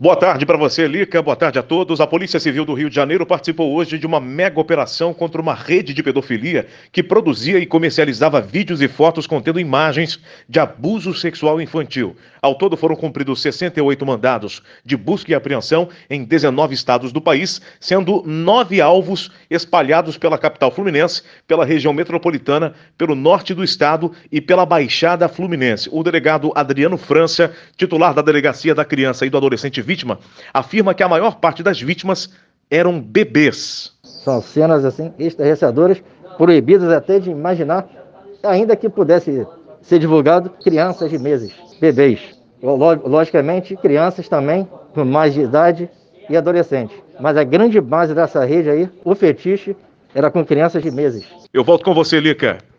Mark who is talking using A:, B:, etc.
A: Boa tarde para você, Lica. Boa tarde a todos. A Polícia Civil do Rio de Janeiro participou hoje de uma mega operação contra uma rede de pedofilia que produzia e comercializava vídeos e fotos contendo imagens de abuso sexual infantil. Ao todo foram cumpridos 68 mandados de busca e apreensão em 19 estados do país, sendo 9 alvos espalhados pela capital fluminense, pela região metropolitana, pelo norte do estado e pela Baixada Fluminense. O delegado Adriano França, titular da Delegacia da Criança e do Adolescente vítima, afirma que a maior parte das vítimas eram bebês.
B: São cenas assim estarrecedoras, proibidas até de imaginar, ainda que pudesse ser divulgado, crianças de meses, bebês. Logicamente, crianças também com mais de idade e adolescentes. Mas a grande base dessa rede aí, o fetiche, era com crianças de meses.
A: Eu volto com você, Lica.